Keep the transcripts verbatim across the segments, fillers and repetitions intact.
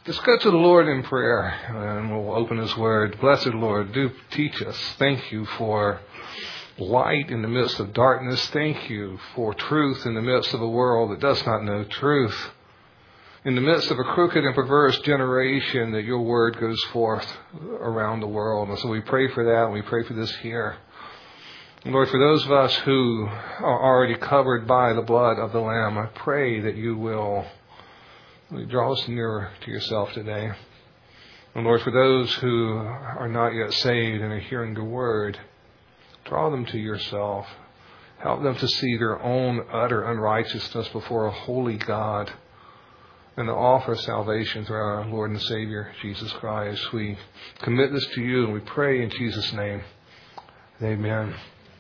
Let's go to the Lord in prayer, and we'll open His Word. Blessed Lord, do teach us. Thank you for light in the midst of darkness. Thank you for truth in the midst of a world that does not know truth. In the midst of a crooked and perverse generation, that your Word goes forth around the world. And so we pray for that, and we pray for this here. And Lord, for those of us who are already covered by the blood of the Lamb, I pray that you will draw us nearer to yourself today. And Lord, for those who are not yet saved and are hearing the word, draw them to yourself. Help them to see their own utter unrighteousness before a holy God and to offer salvation through our Lord and Savior, Jesus Christ. We commit this to you and we pray in Jesus' name. Amen.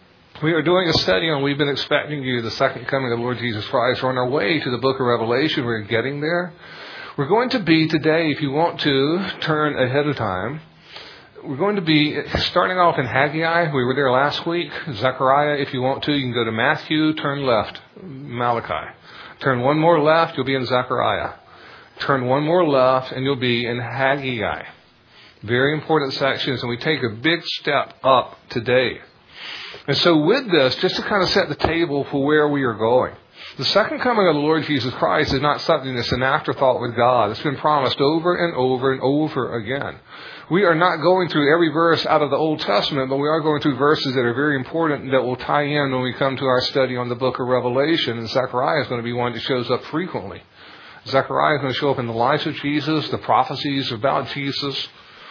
We are doing a study on We've Been Expecting You, the second coming of the Lord Jesus Christ. We're on our way to the book of Revelation. We're getting there. We're going to be today, if you want to turn ahead of time, we're going to be starting off in Haggai. We were there last week. Zechariah, if you want to, you can go to Matthew, turn left, Malachi. Turn one more left, you'll be in Zechariah. Turn one more left, and you'll be in Haggai. Very important sections, and we take a big step up today. And so with this, just to kind of set the table for where we are going, the second coming of the Lord Jesus Christ is not something that's an afterthought with God. It's been promised over and over and over again. We are not going through every verse out of the Old Testament, but we are going through verses that are very important that will tie in when we come to our study on the book of Revelation. And Zechariah is going to be one that shows up frequently. Zechariah is going to show up in the lives of Jesus, the prophecies about Jesus.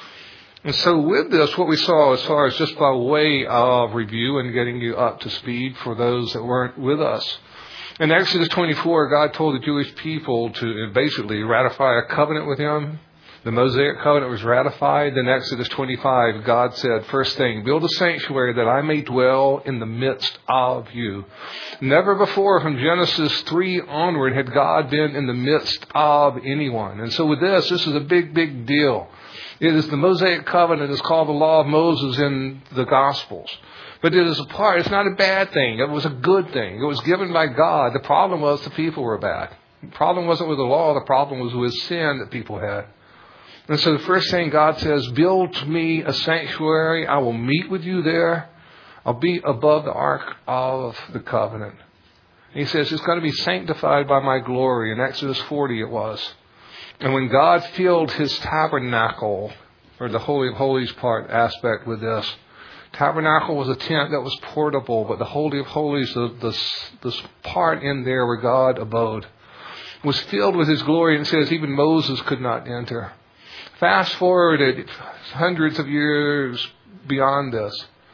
And so with this, what we saw as far as just by way of review and getting you up to speed for those that weren't with us. In Exodus twenty-four, God told the Jewish people to basically ratify a covenant with Him. The Mosaic covenant was ratified. Then Exodus twenty-five, God said, first thing, build a sanctuary that I may dwell in the midst of you. Never before from Genesis three onward had God been in the midst of anyone. And so with this, this is a big, big deal. It is the Mosaic covenant. It's called the law of Moses in the Gospels. But it is a part. It's not a bad thing. It was a good thing. It was given by God. The problem was the people were bad. The problem wasn't with the law. The problem was with sin that people had. And so the first thing God says, build me a sanctuary. I will meet with you there. I'll be above the ark of the covenant. And He says it's going to be sanctified by my glory. In Exodus forty it was. And when God filled His tabernacle, or the Holy of Holies part aspect with this, tabernacle was a tent that was portable, but the Holy of Holies, the, the, this part in there where God abode, was filled with His glory, and it says even Moses could not enter. Fast forward hundreds of years beyond this,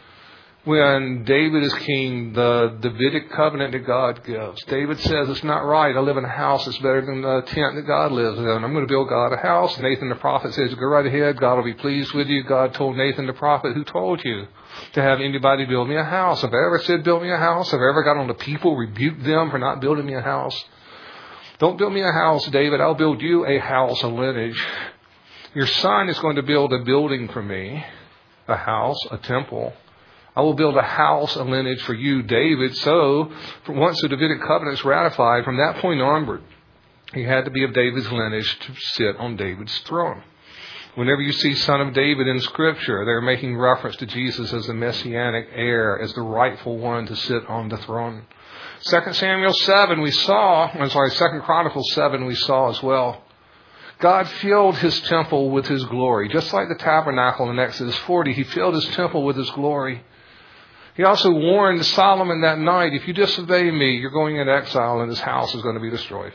when David is king, the Davidic covenant that God gives. David says, it's not right. I live in a house that's better than the tent that God lives in. I'm going to build God a house. Nathan the prophet says, go right ahead. God will be pleased with you. God told Nathan the prophet, who told you to have anybody build me a house? Have I ever said build me a house? Have I ever got on the people, rebuked them for not building me a house? Don't build me a house, David. I'll build you a house, a lineage. Your son is going to build a building for me, a house, a temple. I will build a house, a lineage for you, David. So, once the Davidic covenant is ratified, from that point onward, he had to be of David's lineage to sit on David's throne. Whenever you see Son of David in Scripture, they're making reference to Jesus as the messianic heir, as the rightful one to sit on the throne. Second Samuel seven we saw, I'm sorry, Second Chronicles seven we saw as well. God filled His temple with His glory. Just like the tabernacle in Exodus forty, He filled His temple with His glory. He also warned Solomon that night, if you disobey me, you're going into exile and this house is going to be destroyed.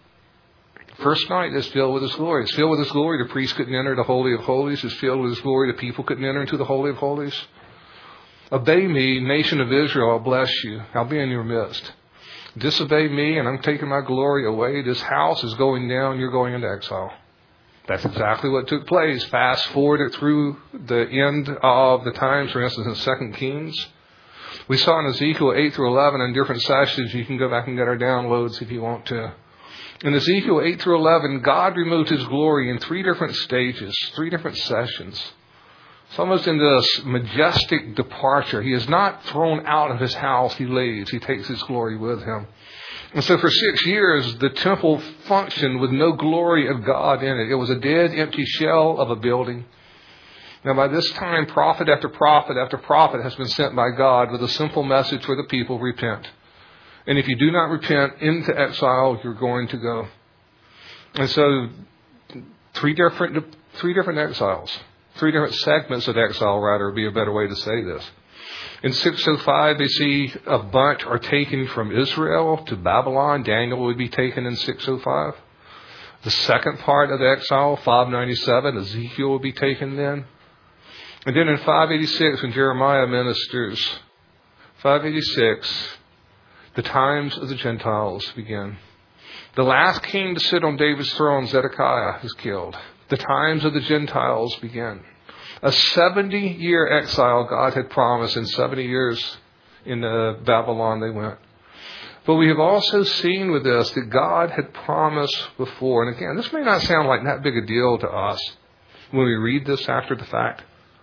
First night is filled with His glory. It's filled with His glory. The priest couldn't enter the Holy of Holies. It's filled with His glory. The people couldn't enter into the Holy of Holies. Obey me, nation of Israel. I'll bless you. I'll be in your midst. Disobey me and I'm taking my glory away. This house is going down. You're going into exile. That's exactly what took place. Fast forward it through the end of the times, for instance, in Second Kings. We saw in Ezekiel eight through eleven in different sessions. You can go back and get our downloads if you want to. In Ezekiel eight through eleven, God removed His glory in three different stages, three different sessions. It's almost in this majestic departure. He is not thrown out of his house. He leaves. He takes his glory with him. And so for six years, the temple functioned with no glory of God in it. It was a dead, empty shell of a building. Now, by this time, prophet after prophet after prophet has been sent by God with a simple message for the people: repent. And if you do not repent, into exile you're going to go. And so, three different three different exiles, three different segments of exile, rather, would be a better way to say this. In six oh five B C, a bunch are taken from Israel to Babylon. Daniel would be taken in six oh five. The second part of the exile, five ninety-seven, Ezekiel will be taken then. And then in five eighty-six, when Jeremiah ministers, five eighty-six, the times of the Gentiles begin. The last king to sit on David's throne, Zedekiah, is killed. The times of the Gentiles begin. A seventy-year exile God had promised. In seventy years in uh, Babylon they went. But we have also seen with this that God had promised before. And again, this may not sound like that big a deal to us when we read this after the fact.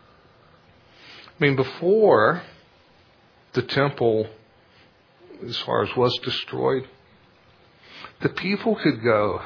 I mean, before the temple, as far as was destroyed, the people could go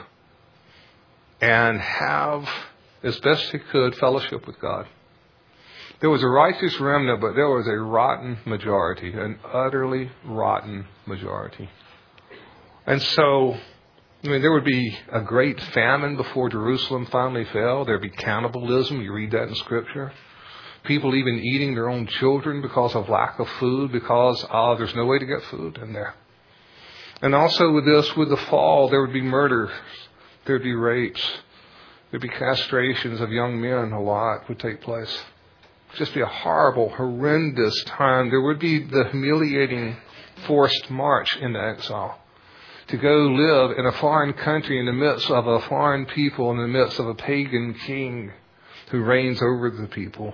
and have, as best they could, fellowship with God. There was a righteous remnant, but there was a rotten majority, an utterly rotten majority. And so, I mean, there would be a great famine before Jerusalem finally fell. There would be cannibalism. You read that in Scripture. People even eating their own children because of lack of food, because oh, there's no way to get food in there. And also with this, with the fall, there would be murders. There would be rapes. There would be castrations of young men. A lot would take place. It would just be a horrible, horrendous time. There would be the humiliating forced march into exile. To go live in a foreign country in the midst of a foreign people, in the midst of a pagan king who reigns over the people.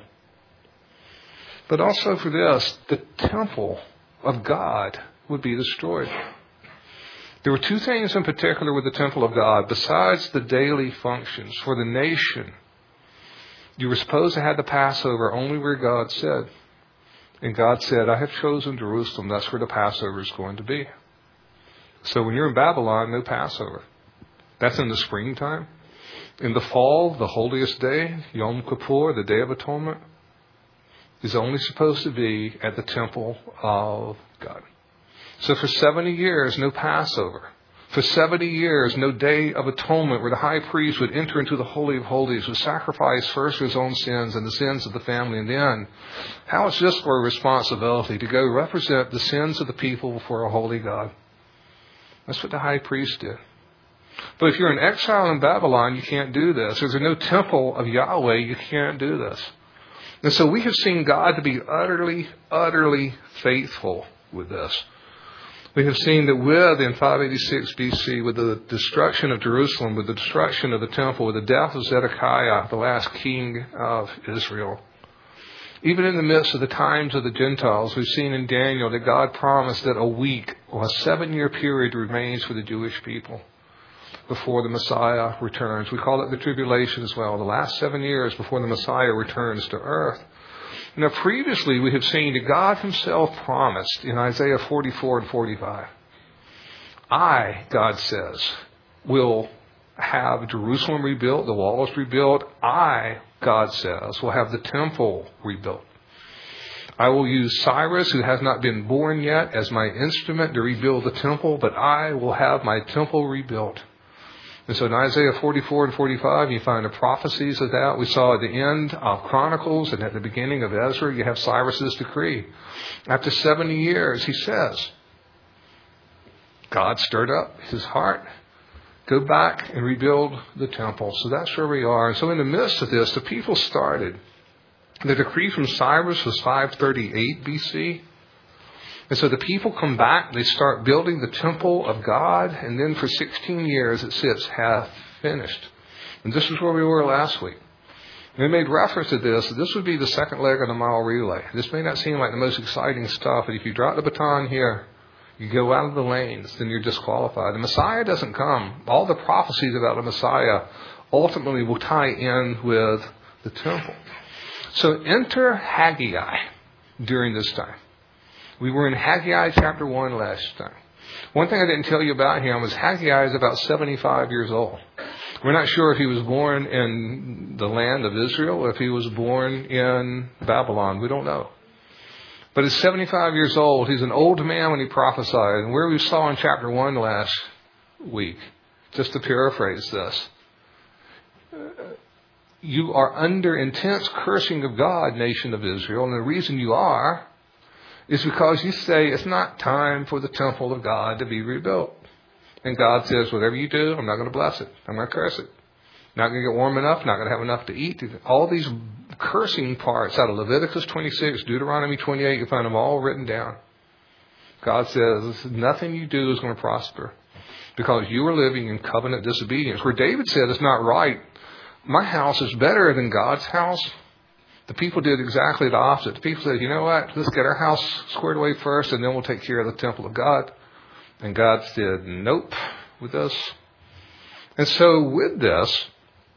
But also for this, the temple of God would be destroyed. There were two things in particular with the temple of God, besides the daily functions. For the nation, you were supposed to have the Passover only where God said. And God said, I have chosen Jerusalem. That's where the Passover is going to be. So when you're in Babylon, no Passover. That's in the springtime. In the fall, the holiest day, Yom Kippur, the Day of Atonement, is only supposed to be at the temple of God. So for seventy years, no Passover. For seventy years, no Day of Atonement where the high priest would enter into the Holy of Holies, would sacrifice first his own sins and the sins of the family. And then, how is this for a responsibility to go represent the sins of the people before a holy God? That's what the high priest did. But if you're in exile in Babylon, you can't do this. If there's no temple of Yahweh, you can't do this. And so we have seen God to be utterly, utterly faithful with this. We have seen that with, in five eighty-six B C, with the destruction of Jerusalem, with the destruction of the temple, with the death of Zedekiah, the last king of Israel, even in the midst of the times of the Gentiles, we've seen in Daniel that God promised that a week or a seven-year period remains for the Jewish people before the Messiah returns. We call it the tribulation as well, the last seven years before the Messiah returns to earth. Now, previously, we have seen that God himself promised in Isaiah forty-four and forty-five, I, God says, will have Jerusalem rebuilt, the walls rebuilt. I, God says, will have the temple rebuilt. I will use Cyrus, who has not been born yet, as my instrument to rebuild the temple, but I will have my temple rebuilt. And so in Isaiah forty-four and forty-five, you find the prophecies of that. We saw at the end of Chronicles and at the beginning of Ezra, you have Cyrus's decree. After seventy years, he says, God stirred up his heart. Go back and rebuild the temple. So that's where we are. And so in the midst of this, the people started. The decree from Cyrus was five thirty-eight B C. And so the people come back, they start building the temple of God, and then for sixteen years it sits half finished. And this is where we were last week. We made reference to this. This would be the second leg of the mile relay. This may not seem like the most exciting stuff, but if you drop the baton here, you go out of the lanes, then you're disqualified. The Messiah doesn't come. All the prophecies about the Messiah ultimately will tie in with the temple. So enter Haggai during this time. We were in Haggai chapter one last time. One thing I didn't tell you about him was Haggai is about seventy-five years old. We're not sure if he was born in the land of Israel or if he was born in Babylon. We don't know. But he's seventy-five years old. He's an old man when he prophesied. And where we saw in chapter one last week, just to paraphrase this, you are under intense cursing of God, nation of Israel. And the reason you are is because you say it's not time for the temple of God to be rebuilt. And God says, whatever you do, I'm not going to bless it. I'm going to curse it. Not going to get warm enough, not going to have enough to eat. All these cursing parts out of Leviticus twenty-six, Deuteronomy twenty-eight, you find them all written down. God says, nothing you do is going to prosper because you are living in covenant disobedience. Where David said, it's not right. My house is better than God's house. The people did exactly the opposite. The people said, you know what, let's get our house squared away first and then we'll take care of the temple of God. And God said, nope, with us. And so with this,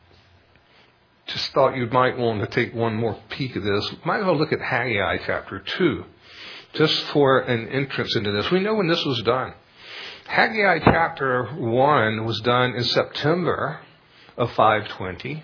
just thought you might want to take one more peek at this. Might as well look at Haggai chapter two, just for an entrance into this. We know when this was done. Haggai chapter one was done in September of five twenty.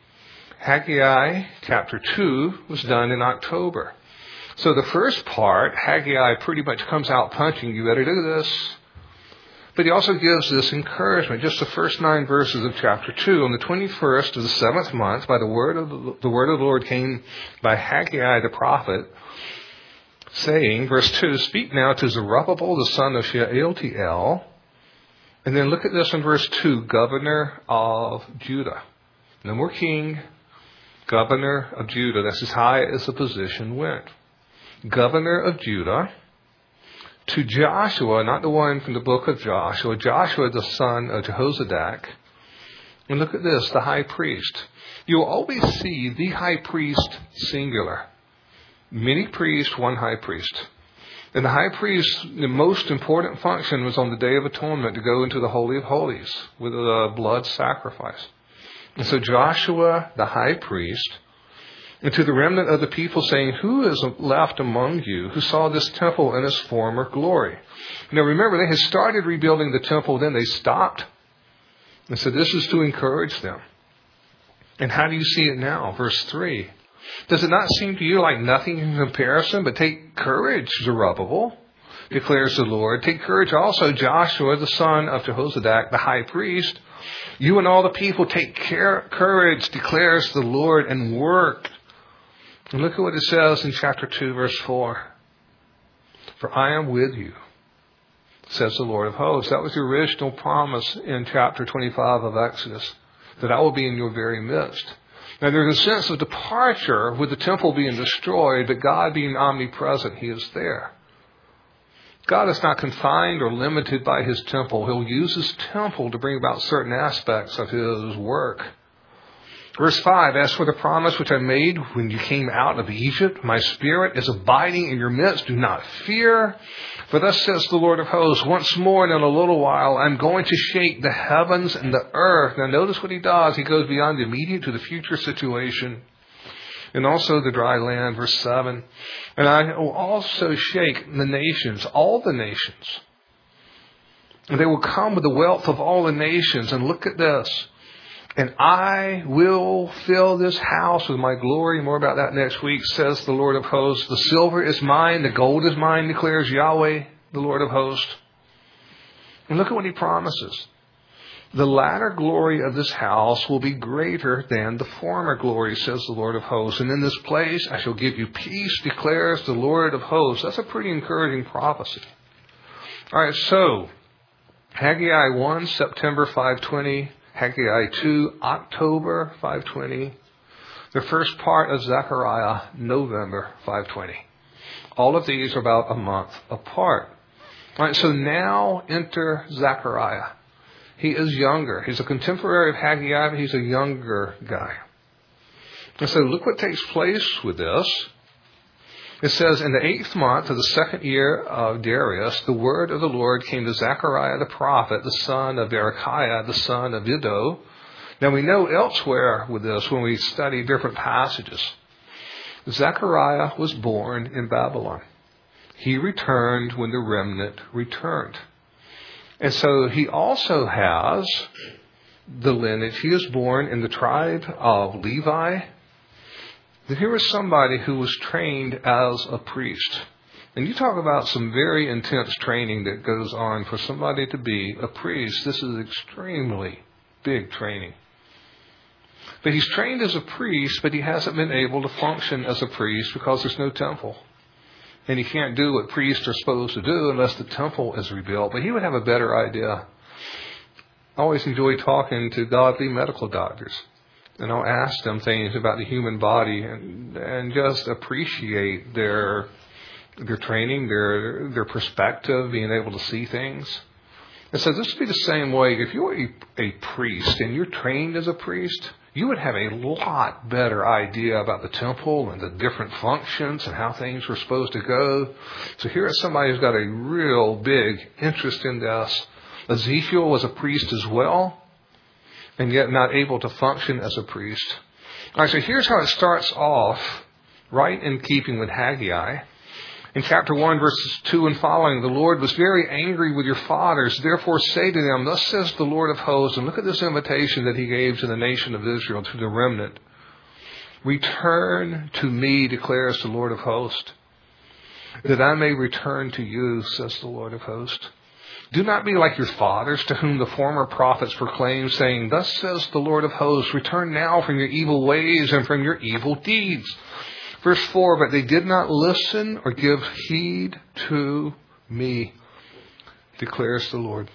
Haggai chapter two was done in October. So the first part, Haggai pretty much comes out punching, you better do this. But he also gives this encouragement, just the first nine verses of chapter two. On the twenty-first of the seventh month, by the word of the, the word of the Lord came by Haggai the prophet, saying, verse two, speak now to Zerubbabel, the son of Shealtiel. And then look at this in verse two, governor of Judah. No more king, governor of Judah. That's as high as the position went. Governor of Judah, to Joshua, not the one from the book of Joshua, Joshua the son of Jehozadak. And look at this, the high priest. You'll always see the high priest singular. Many priests, one high priest. And the high priest, the most important function was on the Day of Atonement to go into the Holy of Holies with a blood sacrifice. And so Joshua, the high priest, and to the remnant of the people saying, who is left among you who saw this temple in its former glory? Now remember, they had started rebuilding the temple, then they stopped. And so this is to encourage them. And how do you see it now? Verse three. Does it not seem to you like nothing in comparison? But take courage, Zerubbabel, declares the Lord. Take courage also, Joshua, the son of Jehozadak, the high priest. You and all the people take care, courage, declares the Lord, and work. And look at what it says in chapter two, verse four. For I am with you, says the Lord of hosts. That was the original promise in chapter twenty-five of Exodus, that I will be in your very midst. Now there's a sense of departure with the temple being destroyed, but God being omnipresent, He is there. God is not confined or limited by His temple. He'll use His temple to bring about certain aspects of His work. Verse five, as for the promise which I made when you came out of Egypt, my spirit is abiding in your midst. Do not fear. For thus says the Lord of hosts, once more and in a little while, I'm going to shake the heavens and the earth. Now notice what He does. He goes beyond the immediate to the future situation. And also the dry land, verse seven. And I will also shake the nations, all the nations. And they will come with the wealth of all the nations. And look at this. And I will fill this house with my glory. More about that next week, says the Lord of hosts. The silver is mine, the gold is mine, declares Yahweh, the Lord of hosts. And look at what He promises. The latter glory of this house will be greater than the former glory, says the Lord of hosts. And in this place I shall give you peace, declares the Lord of hosts. That's a pretty encouraging prophecy. All right, so Haggai one, September five twenty. Haggai two, October five twenty. The first part of Zechariah, November five twenty. All of these are about a month apart. All right, so now enter Zechariah. He is younger. He's a contemporary of Haggai, but he's a younger guy. And so look what takes place with this. It says, in the eighth month of the second year of Darius, the word of the Lord came to Zechariah the prophet, the son of Berechiah, the son of Iddo. Now we know elsewhere with this, when we study different passages, Zechariah was born in Babylon. He returned when the remnant returned. And so he also has the lineage. He was born in the tribe of Levi. That here was somebody who was trained as a priest. And you talk about some very intense training that goes on for somebody to be a priest. This is extremely big training. But he's trained as a priest, but he hasn't been able to function as a priest because there's no temple. And he can't do what priests are supposed to do unless the temple is rebuilt. But he would have a better idea. I always enjoy talking to godly medical doctors. And I'll ask them things about the human body and, and just appreciate their their training, their their perspective, being able to see things. And so this would be the same way. If you're a, a priest and you're trained as a priest, you would have a lot better idea about the temple and the different functions and how things were supposed to go. So here is somebody who's got a real big interest in this. Ezekiel was a priest as well, and yet not able to function as a priest. All right, so here's how it starts off, right in keeping with Haggai. In chapter one, verses two and following, the Lord was very angry with your fathers. Therefore say to them, thus says the Lord of hosts, and look at this invitation that he gave to the nation of Israel, to the remnant. Return to me, declares the Lord of hosts, that I may return to you, says the Lord of hosts. Do not be like your fathers, to whom the former prophets proclaimed, saying, thus says the Lord of hosts, return now from your evil ways and from your evil deeds. Verse four, but they did not listen or give heed to me, declares the Lord.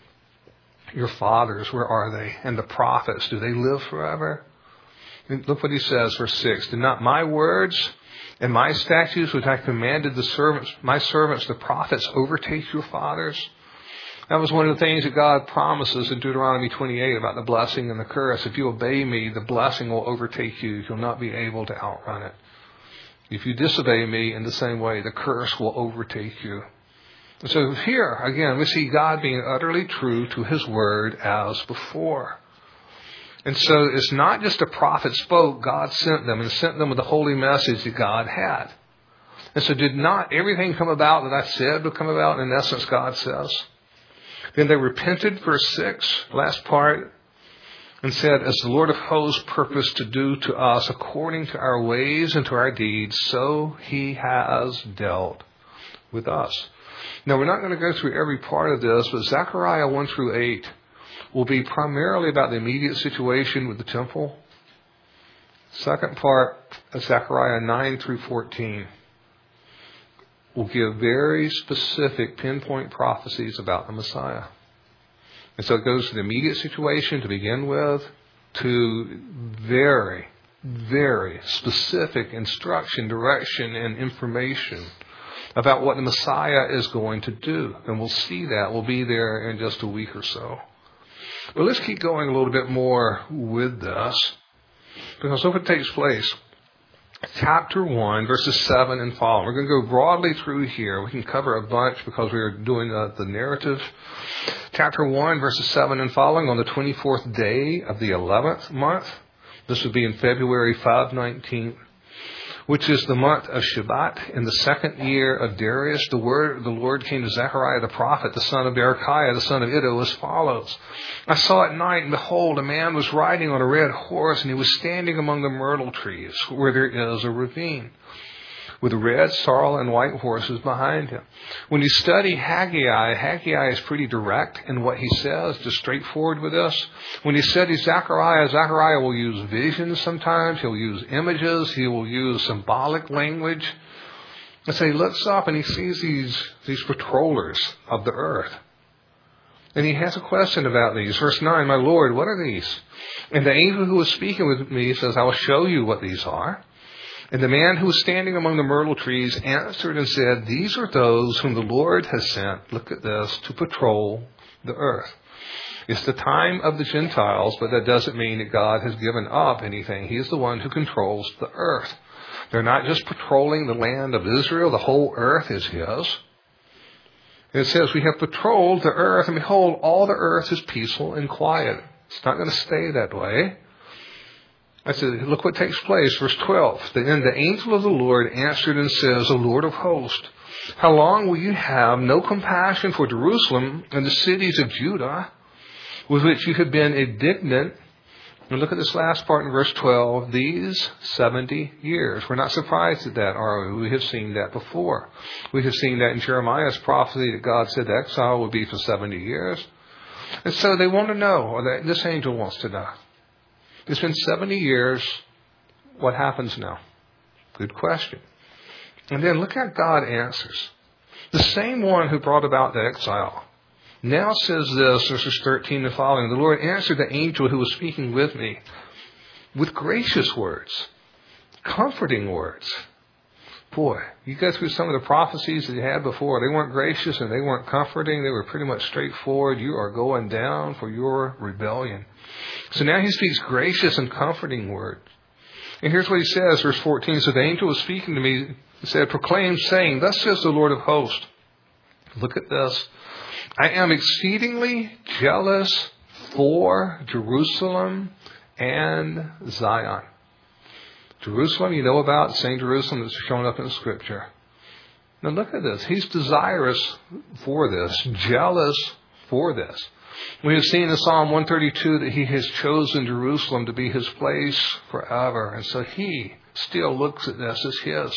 Your fathers, where are they? And the prophets, do they live forever? And look what he says, verse six. Did not my words and my statutes, which I commanded the servants, my servants, the prophets, overtake your fathers? That was one of the things that God promises in Deuteronomy twenty-eight about the blessing and the curse. If you obey me, the blessing will overtake you. You'll not be able to outrun it. If you disobey me in the same way, the curse will overtake you. And so here, again, we see God being utterly true to his word as before. And so it's not just a prophet spoke, God sent them and sent them with the holy message that God had. And so did not everything come about that I said would come about? In essence, God says. Then they repented, verse six, last part, and said, as the Lord of hosts purposed to do to us according to our ways and to our deeds, so he has dealt with us. Now, we're not going to go through every part of this, but Zechariah one through eight will be primarily about the immediate situation with the temple. Second part of Zechariah nine through fourteen will give very specific pinpoint prophecies about the Messiah. And so it goes to the immediate situation to begin with, to very, very specific instruction, direction, and information about what the Messiah is going to do. And we'll see that. We'll be there in just a week or so. But let's keep going a little bit more with this, because look what takes place. Chapter one, verses seven and following. We're going to go broadly through here. We can cover a bunch because we are doing uh, the narrative. Chapter one, verses seven and following, on the twenty-fourth day of the eleventh month. This would be in February five nineteen, which is the month of Shebat, in the second year of Darius. The word of the Lord came to Zechariah the prophet, the son of Berechiah, the son of Iddo, as follows. I saw at night, and behold, a man was riding on a red horse, and he was standing among the myrtle trees, where there is a ravine, with red, sorrel, and white horses behind him. When you study Haggai, Haggai is pretty direct in what he says, just straightforward with this. When you study Zechariah, Zechariah will use visions sometimes. He'll use images. He will use symbolic language. And so he looks up and he sees these, these patrollers of the earth. And he has a question about these. Verse nine, my Lord, what are these? And the angel who was speaking with me says, I will show you what these are. And the man who was standing among the myrtle trees answered and said, these are those whom the Lord has sent, look at this, to patrol the earth. It's the time of the Gentiles, but that doesn't mean that God has given up anything. He is the one who controls the earth. They're not just patrolling the land of Israel. The whole earth is his. And it says, we have patrolled the earth, and behold, all the earth is peaceful and quiet. It's not going to stay that way. I said, look what takes place. Verse twelve. Then the angel of the Lord answered and says, O Lord of hosts, how long will you have no compassion for Jerusalem and the cities of Judah, with which you have been indignant? And look at this last part in verse twelve. These seventy years. We're not surprised at that, are we? We have seen that before. We have seen that in Jeremiah's prophecy that God said the exile would be for seventy years. And so they want to know, or they, this angel wants to know. It's been seventy years. What happens now? Good question. And then look how God answers. The same one who brought about the exile now says this, verses thirteen and following. The Lord answered the angel who was speaking with me with gracious words, comforting words. Boy, you go through some of the prophecies that he had before. They weren't gracious and they weren't comforting. They were pretty much straightforward. You are going down for your rebellion. So now he speaks gracious and comforting words. And here's what he says, verse fourteen. So the angel was speaking to me, he said, proclaim, saying, thus says the Lord of hosts. Look at this. I am exceedingly jealous for Jerusalem and Zion. Jerusalem, you know about, the same Jerusalem that's shown up in Scripture. Now look at this. He's desirous for this, jealous for this. We have seen in Psalm one thirty-two that he has chosen Jerusalem to be his place forever. And so he still looks at this as his.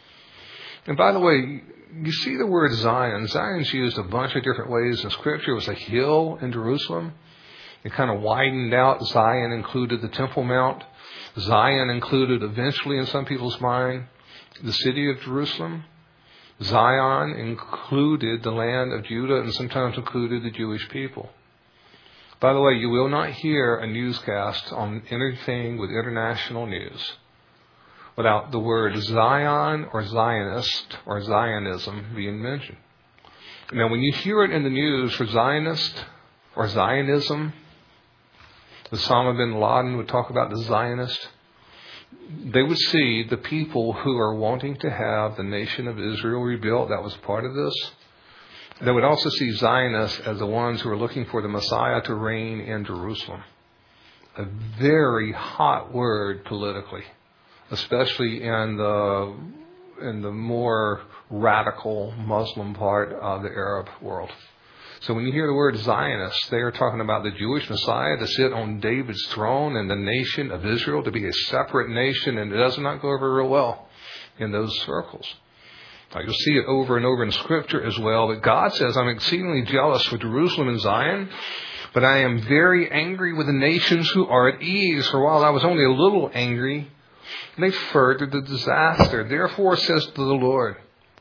And by the way, you see the word Zion. Zion's used a bunch of different ways in Scripture. It was a hill in Jerusalem. It kind of widened out. Zion included the Temple Mount. Zion included eventually, in some people's mind, the city of Jerusalem. Zion included the land of Judah and sometimes included the Jewish people. By the way, you will not hear a newscast on anything with international news without the word Zion or Zionist or Zionism being mentioned. Now, when you hear it in the news for Zionist or Zionism, Osama bin Laden would talk about the Zionist, they would see the people who are wanting to have the nation of Israel rebuilt. That was part of this. They would also see Zionists as the ones who are looking for the Messiah to reign in Jerusalem. A very hot word politically, especially in the in the more radical Muslim part of the Arab world. So when you hear the word Zionist, they are talking about the Jewish Messiah to sit on David's throne and the nation of Israel to be a separate nation, and it does not go over real well in those circles. Now, you'll see it over and over in Scripture as well. But God says, I'm exceedingly jealous for Jerusalem and Zion, but I am very angry with the nations who are at ease. For while I was only a little angry, they furthered the disaster. Therefore, says to the Lord,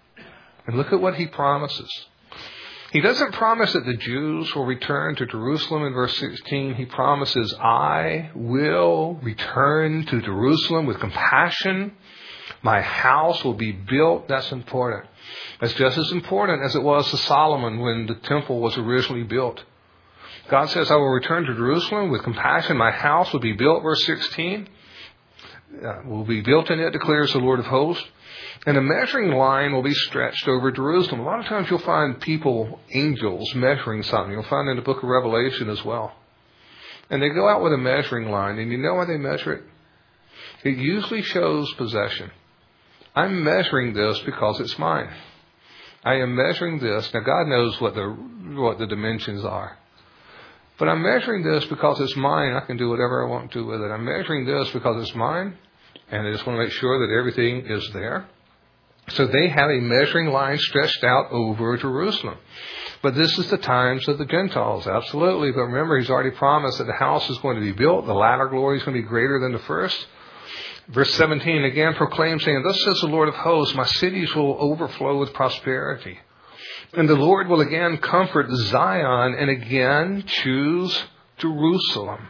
and look at what he promises. He doesn't promise that the Jews will return to Jerusalem in verse sixteen. He promises, I will return to Jerusalem with compassion. My house will be built. That's important. That's just as important as it was to Solomon when the temple was originally built. God says, I will return to Jerusalem with compassion. My house will be built, verse sixteen. Uh, will be built in it, declares the Lord of hosts. And a measuring line will be stretched over Jerusalem. A lot of times you'll find people, angels, measuring something. You'll find in the book of Revelation as well. And they go out with a measuring line. And you know why they measure it? It usually shows possession. I'm measuring this because it's mine. I am measuring this. Now, God knows what the what the dimensions are. But I'm measuring this because it's mine. I can do whatever I want to with it. I'm measuring this because it's mine. And I just want to make sure that everything is there. So they have a measuring line stretched out over Jerusalem. But this is the times of the Gentiles, absolutely. But remember, he's already promised that the house is going to be built. The latter glory is going to be greater than the first. Verse seventeen again proclaims, saying, thus says the Lord of hosts, my cities will overflow with prosperity. And the Lord will again comfort Zion and again choose Jerusalem.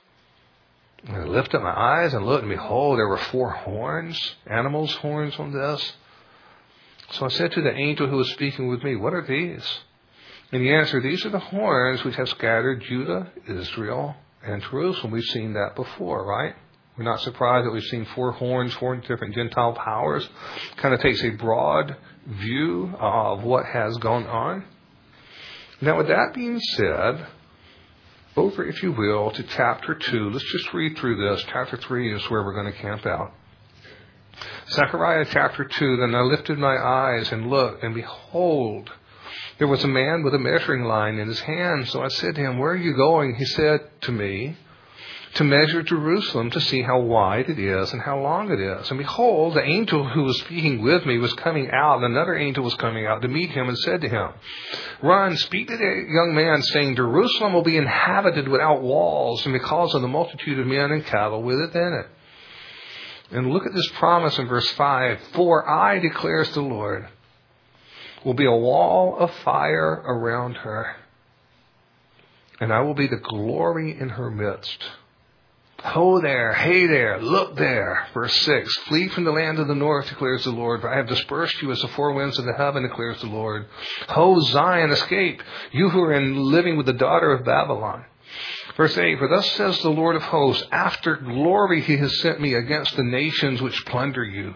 And I lift up my eyes and looked, and behold, there were four horns, animals' horns on this. So I said to the angel who was speaking with me, what are these? And he answered, these are the horns which have scattered Judah, Israel, and Jerusalem. We've seen that before, right? We're not surprised that we've seen four horns, four different Gentile powers. Kind of takes a broad view of what has gone on. Now, with that being said, over, if you will, to chapter two. Let's just read through this. Chapter three is where we're going to camp out. Zechariah chapter two, then I lifted my eyes and looked, and behold, there was a man with a measuring line in his hand. So I said to him, where are you going? He said to me, to measure Jerusalem, to see how wide it is and how long it is. And behold, the angel who was speaking with me was coming out, and another angel was coming out to meet him and said to him, run, speak to the young man, saying, Jerusalem will be inhabited without walls, and because of the multitude of men and cattle within it. And look at this promise in verse five. For I, declares the Lord, will be a wall of fire around her, and I will be the glory in her midst. Ho there, hey there, look there. Verse six, flee from the land of the north, declares the Lord, for I have dispersed you as the four winds of the heaven, declares the Lord. Ho, Zion, escape, you who are in living with the daughter of Babylon. Verse eight, for thus says the Lord of hosts, after glory he has sent me against the nations which plunder you.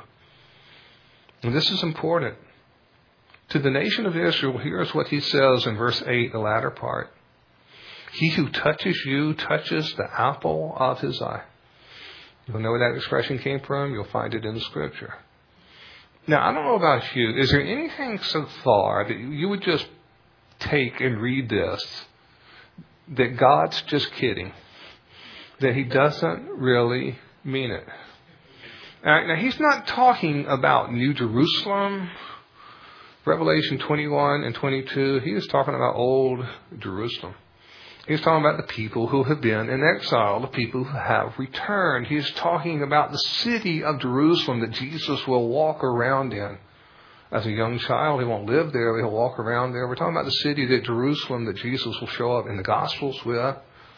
And this is important. To the nation of Israel, here's what he says in verse eight, the latter part. He who touches you touches the apple of his eye. You'll know where that expression came from. You'll find it in the scripture. Now, I don't know about you. Is there anything so far that you would just take and read this, that God's just kidding, that he doesn't really mean it? Now, now he's not talking about New Jerusalem, Revelation twenty-one and twenty-two. He is talking about old Jerusalem. He's talking about the people who have been in exile, the people who have returned. He's talking about the city of Jerusalem that Jesus will walk around in. As a young child, he won't live there, but he'll walk around there. We're talking about the city that Jerusalem that Jesus will show up in the Gospels with.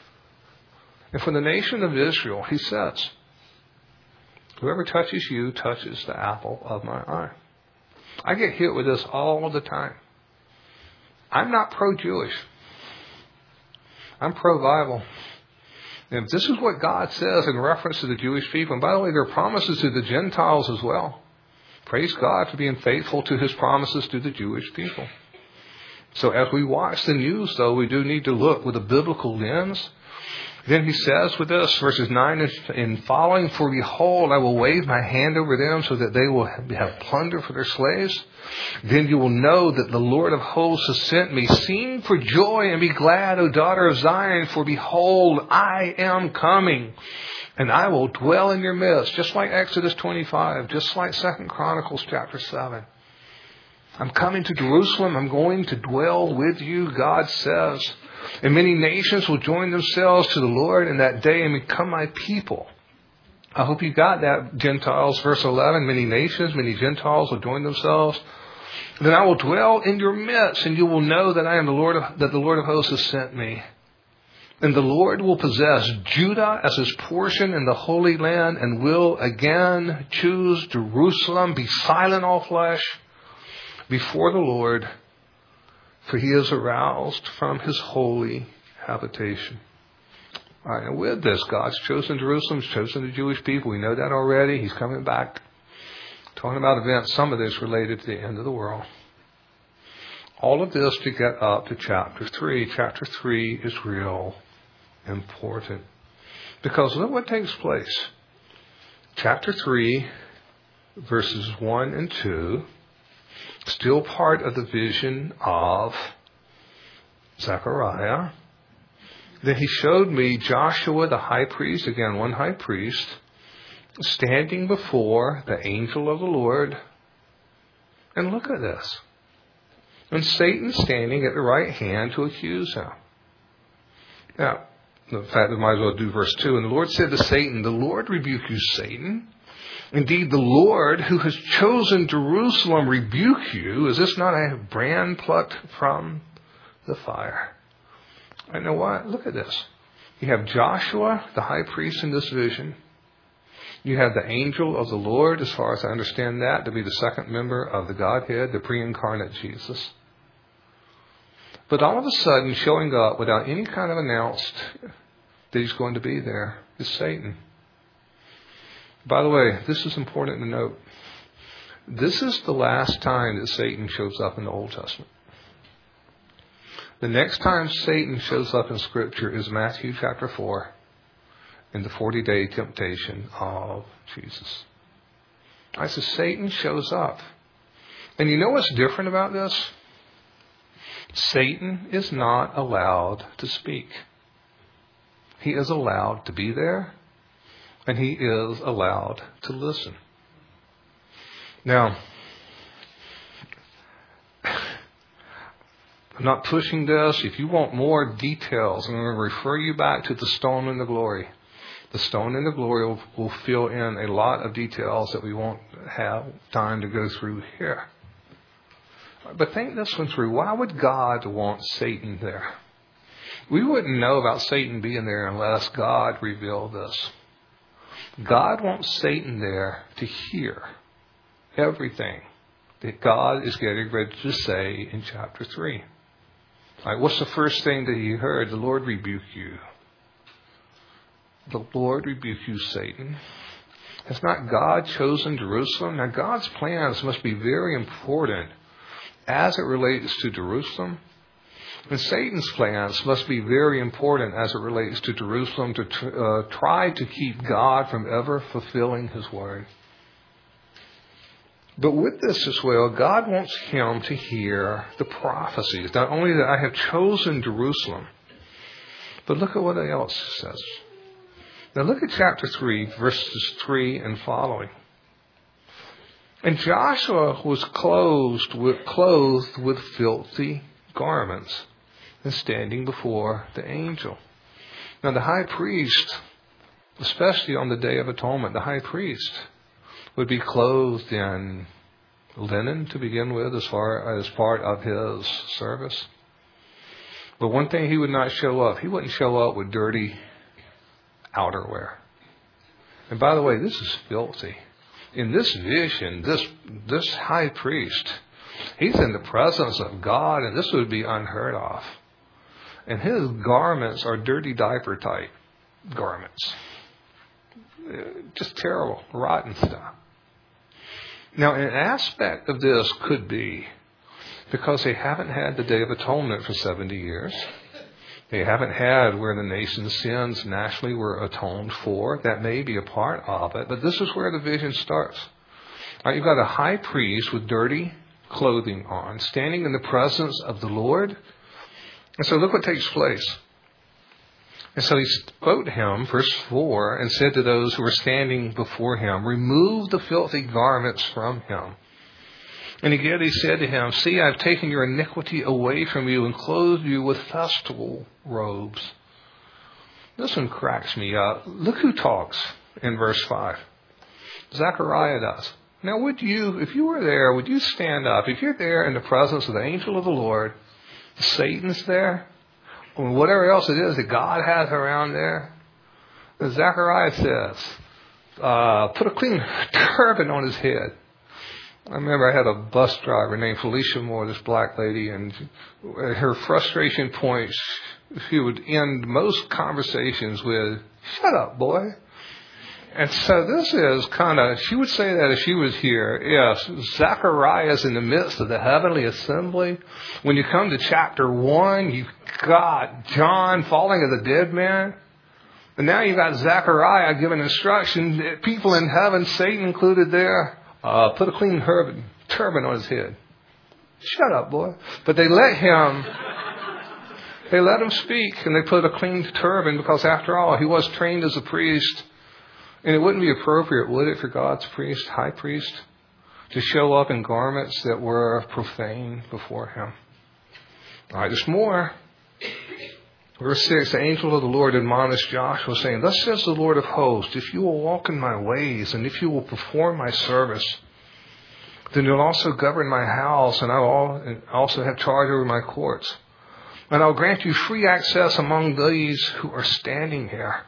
And for the nation of Israel, he says, whoever touches you touches the apple of my eye. I get hit with this all the time. I'm not pro-Jewish. I'm pro-Bible. And this is what God says in reference to the Jewish people. And by the way, there are promises to the Gentiles as well. Praise God for being faithful to his promises to the Jewish people. So as we watch the news, though, we do need to look with a biblical lens. Then he says with us, verses nine and following, for behold, I will wave my hand over them so that they will have plunder for their slaves. Then you will know that the Lord of hosts has sent me. Sing for joy and be glad, O daughter of Zion, for behold, I am coming, and I will dwell in your midst. Just like Exodus twenty-five, just like Second Chronicles chapter seven. I'm coming to Jerusalem. I'm going to dwell with you, God says. And many nations will join themselves to the Lord in that day and become my people. I hope you got that, Gentiles. Verse eleven, many nations, many Gentiles will join themselves. Then I will dwell in your midst, and you will know that I am the Lord of, that the Lord of hosts has sent me. And the Lord will possess Judah as his portion in the Holy Land, and will again choose Jerusalem. Be silent, all flesh, before the Lord, for he is aroused from his holy habitation. All right, and with this, God's chosen Jerusalem, he's chosen the Jewish people. We know that already. He's coming back. Talking about events, some of this related to the end of the world. All of this to get up to chapter three. Chapter three is real important. Because look what takes place. Chapter three, verses one and two, still part of the vision of Zechariah. Then he showed me Joshua the high priest, again one high priest, standing before the angel of the Lord. And look at this. And Satan standing at the right hand to accuse him. Now, in fact, we might as well do verse two. And the Lord said to Satan, the Lord rebuke you, Satan. Indeed, the Lord who has chosen Jerusalem rebuke you. Is this not a brand plucked from the fire? I know what? Look at this. You have Joshua, the high priest in this vision. You have the angel of the Lord, as far as I understand that, to be the second member of the Godhead, the pre-incarnate Jesus. But all of a sudden, showing up without any kind of announced that he's going to be there is Satan. By the way, this is important to note. This is the last time that Satan shows up in the Old Testament. The next time Satan shows up in Scripture is Matthew chapter four in the forty-day temptation of Jesus. I said, Satan shows up. And you know what's different about this? Satan is not allowed to speak. He is allowed to be there, and he is allowed to listen. Now, I'm not pushing this. If you want more details, I'm going to refer you back to the stone in the glory. The stone in the glory will, will fill in a lot of details that we won't have time to go through here. But think this one through. Why would God want Satan there? We wouldn't know about Satan being there unless God revealed this. God wants Satan there to hear everything that God is getting ready to say in chapter three. All right, what's the first thing that he heard? The Lord rebuke you. The Lord rebuke you, Satan. Has not God chosen Jerusalem? Now, God's plans must be very important as it relates to Jerusalem. And Satan's plans must be very important as it relates to Jerusalem to uh, try to keep God from ever fulfilling his word. But with this as well, God wants him to hear the prophecies. Not only that I have chosen Jerusalem, but look at what else it says. Now look at chapter three, verses three and following. And Joshua was clothed with, clothed with filthy garments and standing before the angel. Now the high priest, especially on the Day of Atonement, the high priest would be clothed in linen to begin with as far as part of his service. But one thing he would not show up, he wouldn't show up with dirty outerwear. And by the way, this is filthy. In this vision, this this high priest, he's in the presence of God, and this would be unheard of. And his garments are dirty diaper type garments. Just terrible, rotten stuff. Now, an aspect of this could be because they haven't had the Day of Atonement for seventy years. They haven't had where the nation's sins nationally were atoned for. That may be a part of it. But this is where the vision starts. All right, you've got a high priest with dirty clothing on, standing in the presence of the Lord. And so look what takes place. And so he spoke to him, verse four, and said to those who were standing before him, remove the filthy garments from him. And again he said to him, see, I've taken your iniquity away from you and clothed you with festival robes. This one cracks me up. Look who talks in verse five. Zechariah does. Now would you, if you were there, would you stand up? If you're there in the presence of the angel of the Lord, Satan's there, or whatever else it is that God has around there, Zechariah says, uh, put a clean turban on his head. I remember I had a bus driver named Felicia Moore, this black lady, and her frustration points, she would end most conversations with, shut up, boy. And so this is kind of, she would say that if she was here. Yes, Zechariah's in the midst of the heavenly assembly. When you come to chapter one, you've got John falling as a dead man. And now you've got Zechariah giving instruction. People in heaven, Satan included there, uh, put a clean turban, turban on his head. Shut up, boy. But they let him, they let him speak, and they put a clean turban because after all, he was trained as a priest. And it wouldn't be appropriate, would it, for God's priest, high priest, to show up in garments that were profane before him? All right, there's more. Verse six, the angel of the Lord admonished Joshua, saying, thus says the Lord of hosts, if you will walk in my ways, and if you will perform my service, then you'll also govern my house, and I will also have charge over my courts. And I'll grant you free access among these who are standing here.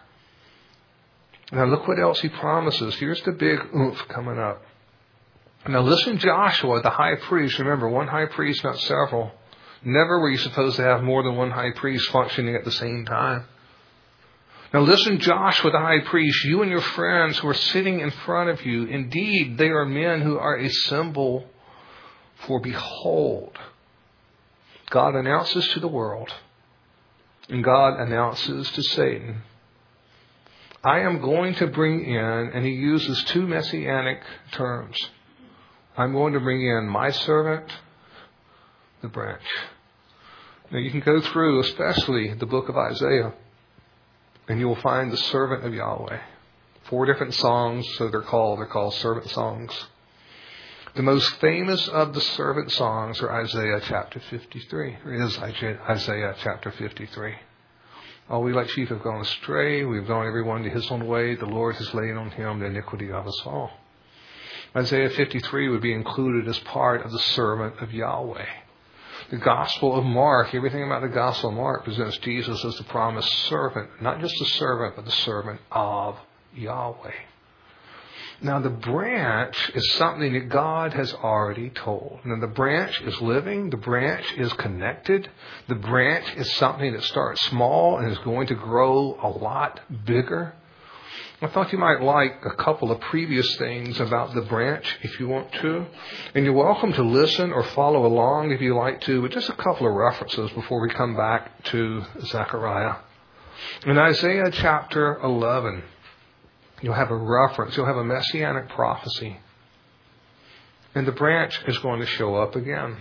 Now look what else he promises. Here's the big oomph coming up. Now listen, Joshua, the high priest. Remember, one high priest, not several. Never were you supposed to have more than one high priest functioning at the same time. Now listen, Joshua, the high priest, you and your friends who are sitting in front of you, indeed, they are men who are a symbol for behold. God announces to the world, and God announces to Satan, I am going to bring in, and he uses two messianic terms. I'm going to bring in my servant, the branch. Now you can go through, especially the book of Isaiah, and you will find the servant of Yahweh. Four different songs, so they're called, they're called servant songs. The most famous of the servant songs are Isaiah chapter fifty-three. Or is Isaiah chapter fifty-three. All we like sheep have gone astray. We've gone every one to his own way. The Lord has laid on him the iniquity of us all. Isaiah fifty-three would be included as part of the servant of Yahweh. The Gospel of Mark, everything about the Gospel of Mark presents Jesus as the promised servant. Not just the servant, but the servant of Yahweh. Now the branch is something that God has already told. Now the branch is living. The branch is connected. The branch is something that starts small and is going to grow a lot bigger. I thought you might like a couple of previous things about the branch if you want to. And you're welcome to listen or follow along if you like to, but just a couple of references before we come back to Zechariah. In Isaiah chapter eleven, you'll have a reference, you'll have a messianic prophecy. And the branch is going to show up again.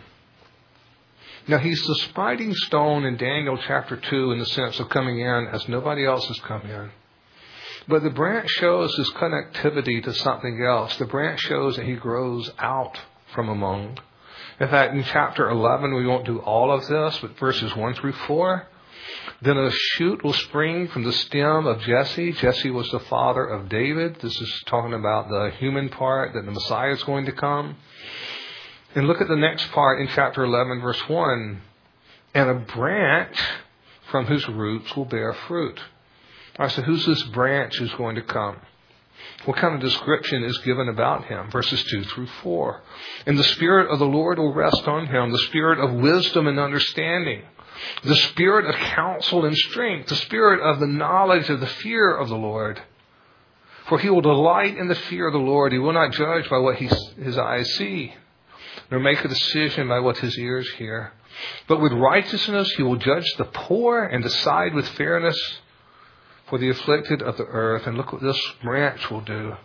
Now he's the smiting stone in Daniel chapter two in the sense of coming in as nobody else has come in. But the branch shows his connectivity to something else. The branch shows that he grows out from among. In fact, in chapter eleven, we won't do all of this, but verses one through four. Then a shoot will spring from the stem of Jesse. Jesse was the father of David. This is talking about the human part, that the Messiah is going to come. And look at the next part in chapter eleven, verse one. And a branch from whose roots will bear fruit. All right, so who's this branch who's going to come? What kind of description is given about him? Verses two through four. And the Spirit of the Lord will rest on him, the Spirit of wisdom and understanding, the Spirit of counsel and strength, the Spirit of the knowledge of the fear of the Lord. For he will delight in the fear of the Lord. He will not judge by what he, his eyes see, nor make a decision by what his ears hear. But with righteousness he will judge the poor and decide with fairness for the afflicted of the earth. And look what this branch will do.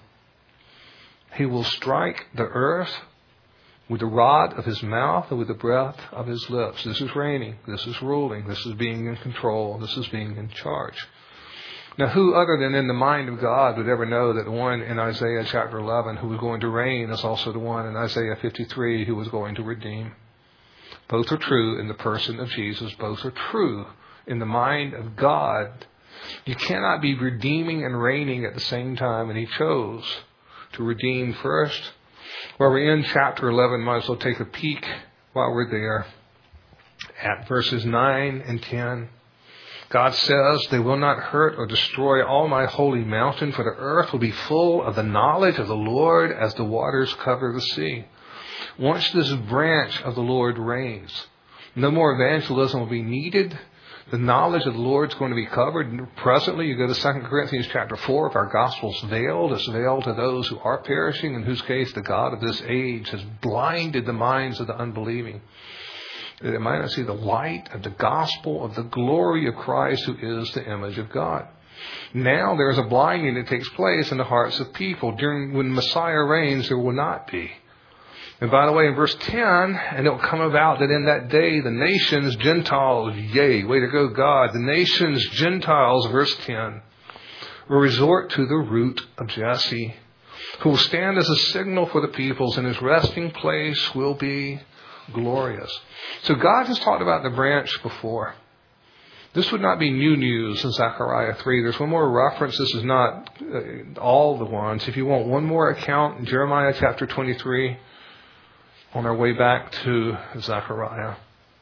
He will strike the earth with the rod of his mouth and with the breath of his lips. This is reigning. This is ruling. This is being in control. This is being in charge. Now, who other than in the mind of God would ever know that the one in Isaiah chapter eleven who was going to reign is also the one in Isaiah fifty-three who was going to redeem? Both are true in the person of Jesus. Both are true in the mind of God. You cannot be redeeming and reigning at the same time, and he chose to redeem first. While we're in chapter eleven, might as well take a peek while we're there at verses nine and ten. God says, they will not hurt or destroy all my holy mountain, for the earth will be full of the knowledge of the Lord as the waters cover the sea. Once this branch of the Lord reigns, no more evangelism will be needed. The knowledge of the Lord is going to be covered. Presently, you go to Second Corinthians chapter four. If our gospel is veiled, it's veiled to those who are perishing, in whose case the God of this age has blinded the minds of the unbelieving, that they might not see the light of the gospel of the glory of Christ, who is the image of God. Now there is a blinding that takes place in the hearts of people. During when Messiah reigns, there will not be. And by the way, in verse ten, and it will come about that in that day the nations, Gentiles, yea, way to go God, the nations, Gentiles, verse ten, will resort to the root of Jesse, who will stand as a signal for the peoples, and his resting place will be glorious. So God has talked about the branch before. This would not be new news in Zechariah three. There's one more reference. This is not uh, all the ones. If you want one more account in Jeremiah chapter twenty-three, on our way back to Zechariah.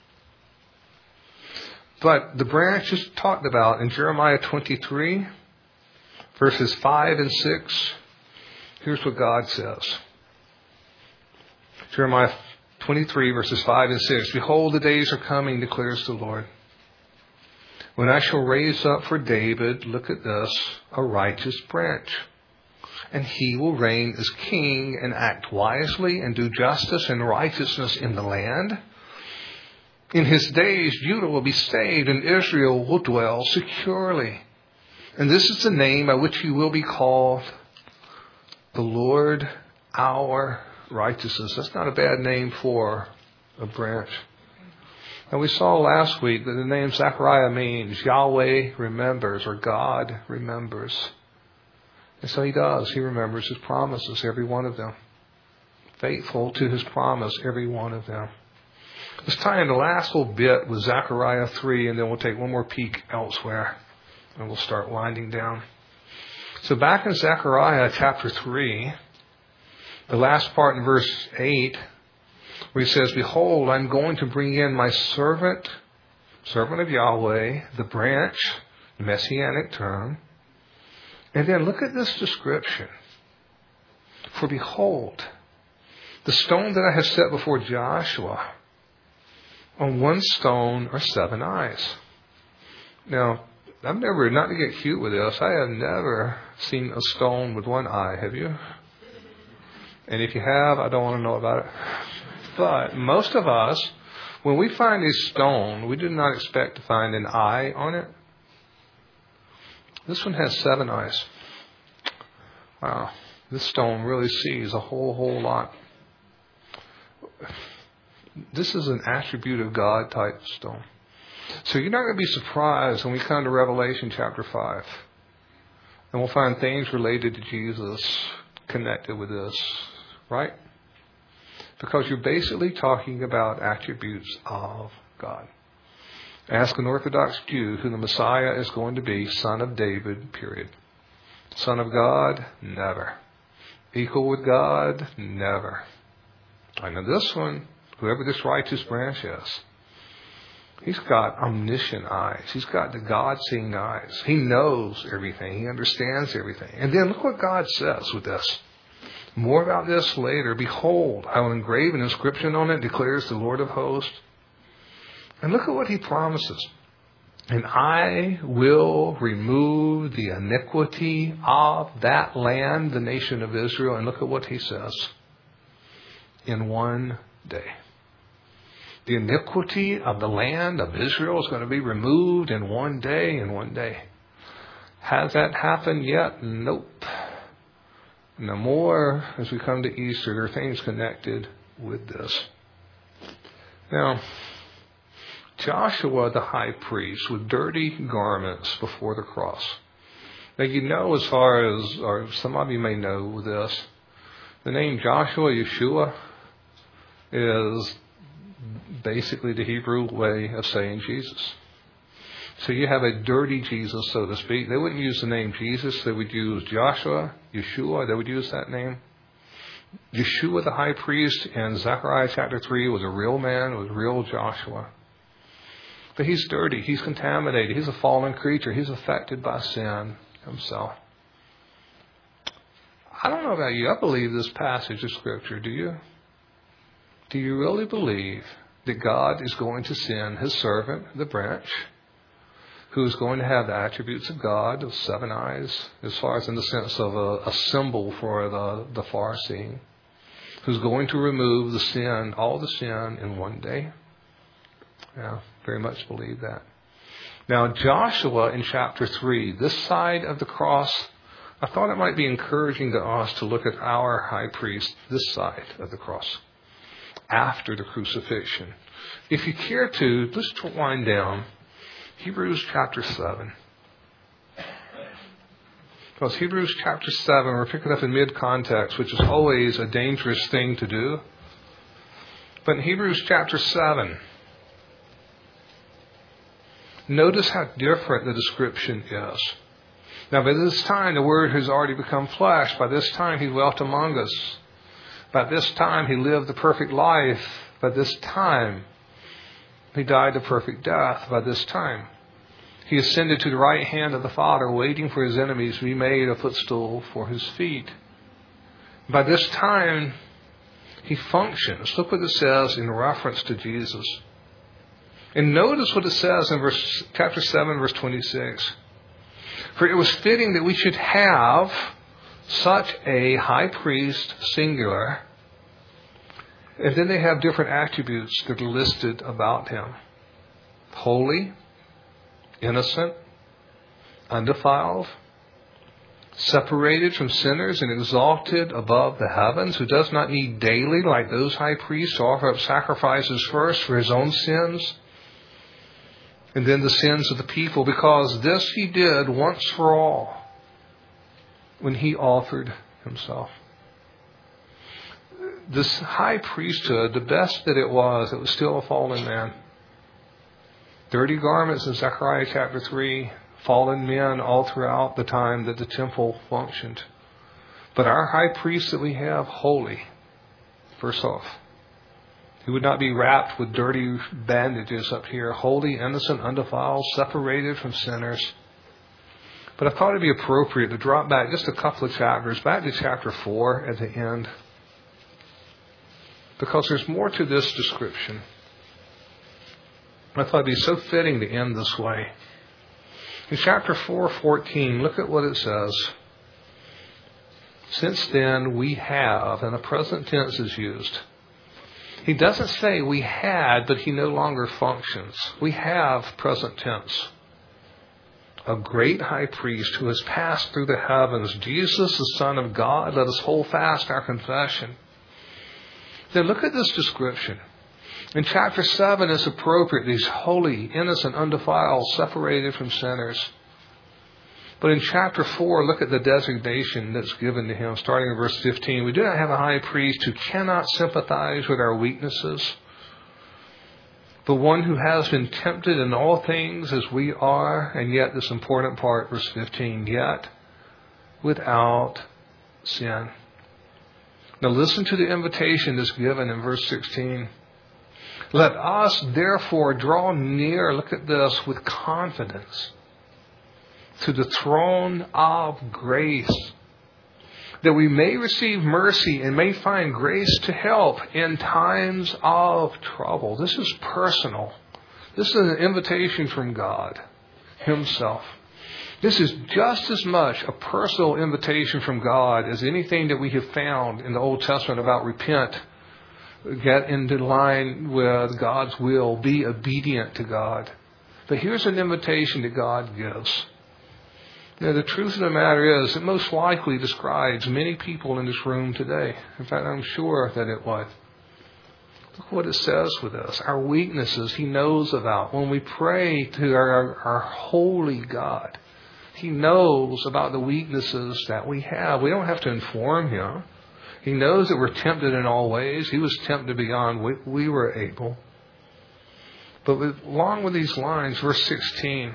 But the branch is talked about in Jeremiah twenty-three, verses five and six. Here's what God says. Jeremiah twenty-three, verses five and six. Behold, the days are coming, declares the Lord, when I shall raise up for David, look at this, a righteous branch. And he will reign as king and act wisely and do justice and righteousness in the land. In his days, Judah will be saved and Israel will dwell securely. And this is the name by which he will be called, the Lord our righteousness. That's not a bad name for a branch. And we saw last week that the name Zechariah means Yahweh remembers, or God remembers. And so he does. He remembers his promises, every one of them. Faithful to his promise, every one of them. Let's tie in the last little bit with Zechariah three, and then we'll take one more peek elsewhere. And we'll start winding down. So back in Zechariah chapter three, the last part in verse eight, where he says, Behold, I'm going to bring in my servant, servant of Yahweh, the branch, the messianic term. And then look at this description. For behold, the stone that I have set before Joshua, on one stone are seven eyes. Now, I've never, not to get cute with this, I have never seen a stone with one eye, have you? And if you have, I don't want to know about it. But most of us, when we find a stone, we do not expect to find an eye on it. This one has seven eyes. Wow, this stone really sees a whole, whole lot. This is an attribute of God type stone. So you're not going to be surprised when we come to Revelation chapter five. And we'll find things related to Jesus connected with this, right? Because you're basically talking about attributes of God. Ask an Orthodox Jew who the Messiah is going to be, son of David, period. Son of God? Never. Equal with God? Never. I know this one, whoever this righteous branch is, he's got omniscient eyes. He's got the God-seeing eyes. He knows everything. He understands everything. And then look what God says with this. More about this later. Behold, I will engrave an inscription on it, declares the Lord of hosts. And look at what he promises. And I will remove the iniquity of that land, the nation of Israel. And look at what he says. In one day. The iniquity of the land of Israel is going to be removed in one day, in one day. Has that happened yet? Nope. No more, as we come to Easter, there are things connected with this. Now, Joshua the high priest with dirty garments before the cross. Now you know, as far as, or some of you may know this, the name Joshua, Yeshua, is basically the Hebrew way of saying Jesus. So you have a dirty Jesus, so to speak. They wouldn't use the name Jesus. They would use Joshua, Yeshua. They would use that name. Yeshua the high priest in Zechariah chapter three was a real man. It was real Joshua. But he's dirty. He's contaminated. He's a fallen creature. He's affected by sin himself. I don't know about you. I believe this passage of Scripture. Do you? Do you really believe that God is going to send his servant, the branch, who is going to have the attributes of God, of seven eyes, as far as in the sense of a, a symbol for the, the far-seeing, who's going to remove the sin, all the sin in one day? Yeah, very much believe that. Now, Joshua in chapter three, this side of the cross, I thought it might be encouraging to us to look at our high priest, this side of the cross, after the crucifixion. If you care to, let's wind down. Hebrews chapter seven. Because Hebrews chapter seven, we're picking up in mid-context, which is always a dangerous thing to do. But in Hebrews chapter seven, notice how different the description is. Now, by this time, the Word has already become flesh. By this time, he dwelt among us. By this time, he lived the perfect life. By this time, he died a perfect death. By this time, he ascended to the right hand of the Father, waiting for his enemies to be made a footstool for his feet. By this time, he functions. Look what it says in reference to Jesus. And notice what it says in verse, chapter seven, verse twenty-six. For it was fitting that we should have such a high priest, singular, And then they have different attributes that are listed about him. Holy, innocent, undefiled, separated from sinners and exalted above the heavens, who does not need daily, like those high priests, to offer up sacrifices first for his own sins and then the sins of the people, because this he did once for all when he offered himself. This high priesthood, the best that it was, it was still a fallen man. Dirty garments in Zechariah chapter three, fallen men all throughout the time that the temple functioned. But our high priest that we have, holy, first off. He would not be wrapped with dirty bandages up here. Holy, innocent, undefiled, separated from sinners. But I thought it'd be appropriate to drop back just a couple of chapters, back to chapter four at the end. Because there's more to this description. I thought it'd be so fitting to end this way. In chapter four, fourteen, look at what it says. Since then we have, and the present tense is used. He doesn't say we had, but he no longer functions. We have present tense. A great high priest who has passed through the heavens, Jesus, the Son of God. Let us hold fast our confession. Then look at this description. In chapter seven, it's appropriate. He's holy, innocent, undefiled, separated from sinners. But in chapter four, look at the designation that's given to him, starting in verse fifteen. We do not have a high priest who cannot sympathize with our weaknesses, but one who has been tempted in all things as we are, and yet this important part, verse fifteen, yet without sin. Now listen to the invitation that's given in verse sixteen. Let us therefore draw near, look at this, with confidence to the throne of grace, that we may receive mercy and may find grace to help in times of trouble. This is personal. This is an invitation from God himself. This is just as much a personal invitation from God as anything that we have found in the Old Testament about repent, get into line with God's will, be obedient to God. But here's an invitation that God gives. Now, the truth of the matter is, it most likely describes many people in this room today. In fact, I'm sure that it would. Look what it says with us. Our weaknesses he knows about. When we pray to our, our, our holy God, he knows about the weaknesses that we have. We don't have to inform him. He knows that we're tempted in all ways. He was tempted beyond we, we were able. But with, along with these lines, verse sixteen,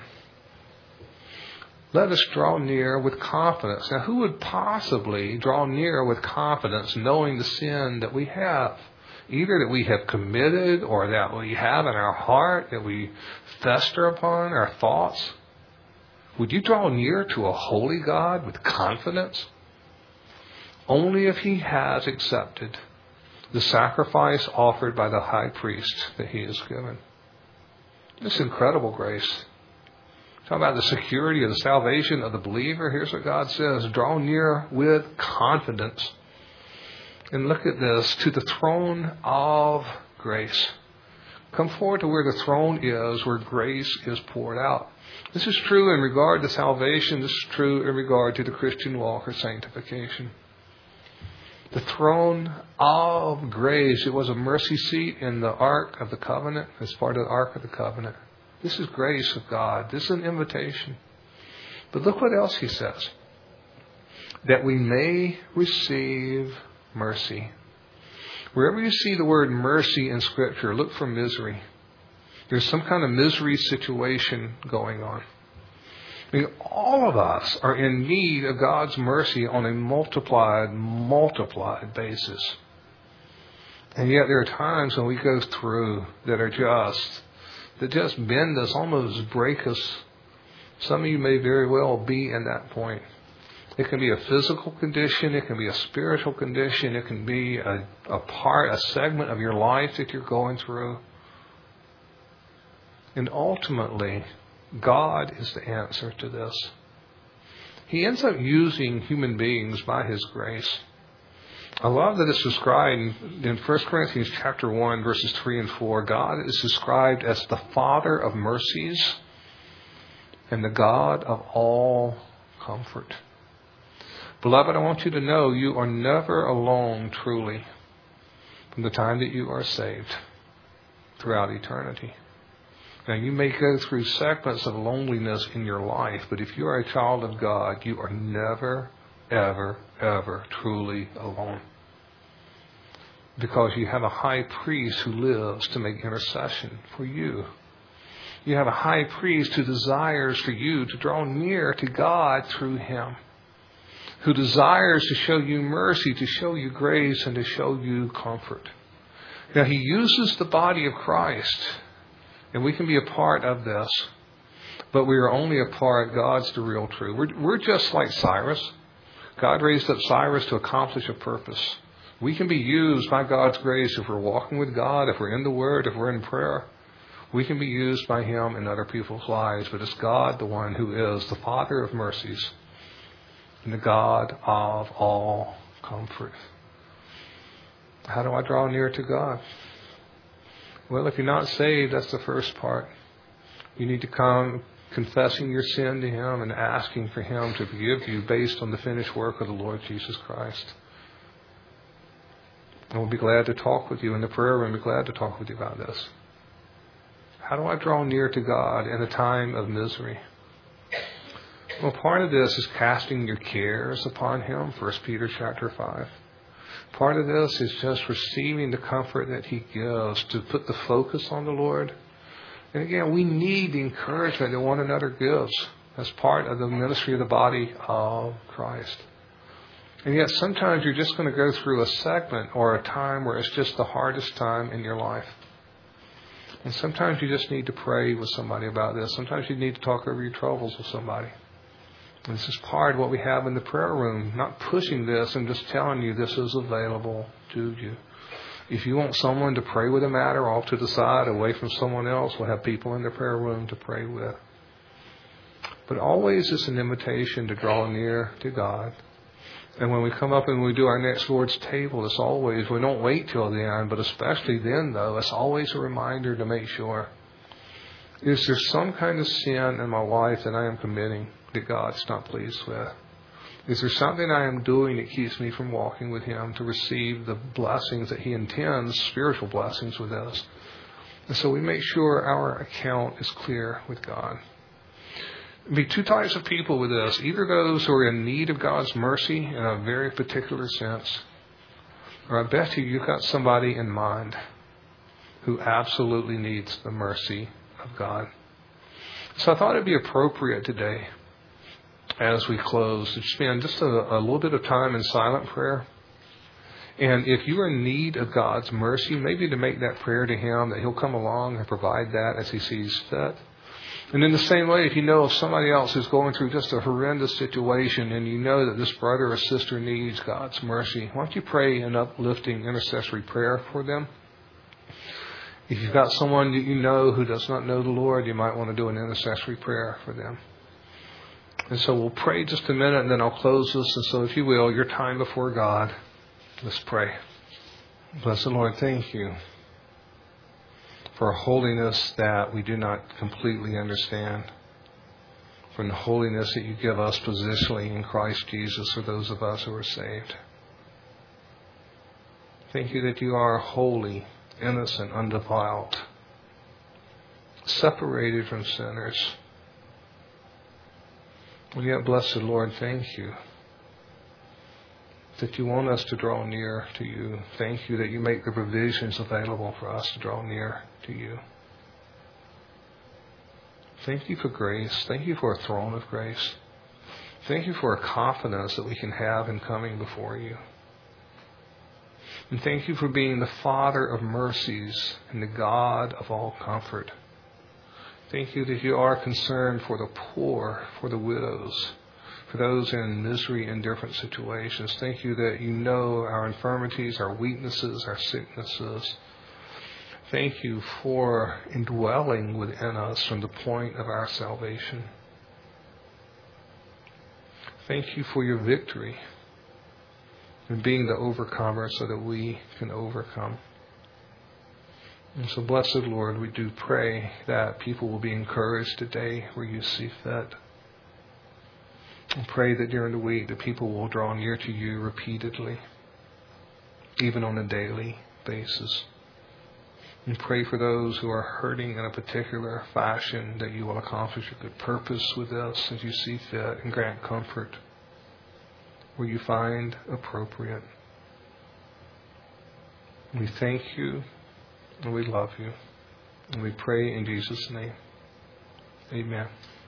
let us draw near with confidence. Now, who would possibly draw near with confidence knowing the sin that we have? Either that we have committed or that we have in our heart, that we fester upon our thoughts. Would you draw near to a holy God with confidence? Only if he has accepted the sacrifice offered by the high priest that he has given. This incredible grace. Talk about the security of the salvation of the believer. Here's what God says. Draw near with confidence. And look at this. To the throne of grace. Come forward to where the throne is, where grace is poured out. This is true in regard to salvation. This is true in regard to the Christian walk or sanctification. The throne of grace. It was a mercy seat in the Ark of the Covenant. As part of the Ark of the Covenant. This is grace of God. This is an invitation. But look what else he says. That we may receive mercy. Wherever you see the word mercy in Scripture, look for misery. There's some kind of misery situation going on. I mean, all of us are in need of God's mercy on a multiplied, multiplied basis. And yet there are times when we go through that are just, that just bend us, almost break us. Some of you may very well be in that point. It can be a physical condition. It can be a spiritual condition. It can be a, a part, a segment of your life that you're going through. And ultimately, God is the answer to this. He ends up using human beings by his grace. I love that it's described in First Corinthians chapter one, verses three and four. God is described as the Father of mercies and the God of all comfort. Beloved, I want you to know you are never alone truly from the time that you are saved throughout eternity. Now, you may go through segments of loneliness in your life, but if you are a child of God, you are never, ever, ever truly alone. Because you have a high priest who lives to make intercession for you. You have a high priest who desires for you to draw near to God through him, who desires to show you mercy, to show you grace, and to show you comfort. Now, he uses the body of Christ, and we can be a part of this, but we are only a part. God's the real true. We're, we're just like Cyrus. God raised up Cyrus to accomplish a purpose. We can be used by God's grace if we're walking with God, if we're in the Word, if we're in prayer. We can be used by him in other people's lives, but it's God, the one who is the Father of mercies and the God of all comfort. How do I draw near to God? Well, if you're not saved, that's the first part. You need to come confessing your sin to him and asking for him to forgive you based on the finished work of the Lord Jesus Christ. And we'll be glad to talk with you in the prayer room. We'll be glad to talk with you about this. How do I draw near to God in a time of misery? Well, part of this is casting your cares upon him, First Peter chapter five. Part of this is just receiving the comfort that he gives, to put the focus on the Lord. And again, we need the encouragement that one another gives as part of the ministry of the body of Christ. And yet sometimes you're just going to go through a segment or a time where it's just the hardest time in your life. And sometimes you just need to pray with somebody about this. Sometimes you need to talk over your troubles with somebody. And this is part of what we have in the prayer room. Not pushing this and just telling you this is available to you. If you want someone to pray with a matter off to the side, away from someone else, we'll have people in the prayer room to pray with. But always it's an invitation to draw near to God. And when we come up and we do our next Lord's table, it's always, we don't wait till the end, but especially then, though, it's always a reminder to make sure, is there some kind of sin in my life that I am committing that God's not pleased with? Is there something I am doing that keeps me from walking with him to receive the blessings that he intends, spiritual blessings with us? And so we make sure our account is clear with God. There'll be two types of people with this. Either those who are in need of God's mercy in a very particular sense, or I bet you you've got somebody in mind who absolutely needs the mercy of God. So I thought it'd be appropriate today, as we close, to spend just a, a little bit of time in silent prayer. And if you are in need of God's mercy, maybe to make that prayer to him, that he'll come along and provide that as he sees fit. And in the same way, if you know of somebody else who's going through just a horrendous situation and you know that this brother or sister needs God's mercy, why don't you pray an uplifting intercessory prayer for them? If you've got someone that you know who does not know the Lord, you might want to do an intercessory prayer for them. And so we'll pray just a minute and then I'll close this. And so if you will, your time before God, let's pray. Blessed Lord, thank you for a holiness that we do not completely understand, for the holiness that you give us positionally in Christ Jesus for those of us who are saved. Thank you that you are holy, innocent, undefiled, separated from sinners. And yet, blessed Lord, thank you that you want us to draw near to you. Thank you that you make the provisions available for us to draw near to you. Thank you for grace. Thank you for a throne of grace. Thank you for a confidence that we can have in coming before you. And thank you for being the Father of mercies and the God of all comfort. Thank you that you are concerned for the poor, for the widows, for those in misery in different situations. Thank you that you know our infirmities, our weaknesses, our sicknesses. Thank you for indwelling within us from the point of our salvation. Thank you for your victory. and being the overcomer so that we can overcome. And so, blessed Lord, we do pray that people will be encouraged today where you see fit. And pray that during the week that people will draw near to you repeatedly, even on a daily basis. And pray for those who are hurting in a particular fashion that you will accomplish your good purpose with us as you see fit, and grant comfort where you find appropriate. We thank you and we love you. And we pray in Jesus' name. Amen.